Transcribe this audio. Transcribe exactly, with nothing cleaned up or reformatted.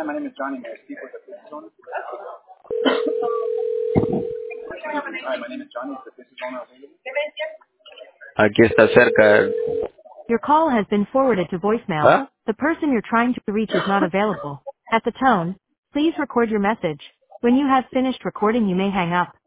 my name is Johnny. May I speak with the business owner? Hi, my name is Johnny. Is the business owner available? Aquí está cerca. Your call has been forwarded to voicemail. ¿Ah? The person you're trying to reach is not available. At the tone, please record your message. When you have finished recording, you may hang up.